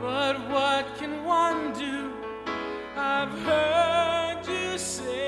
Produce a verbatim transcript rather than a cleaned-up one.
But what can one do? I've heard you say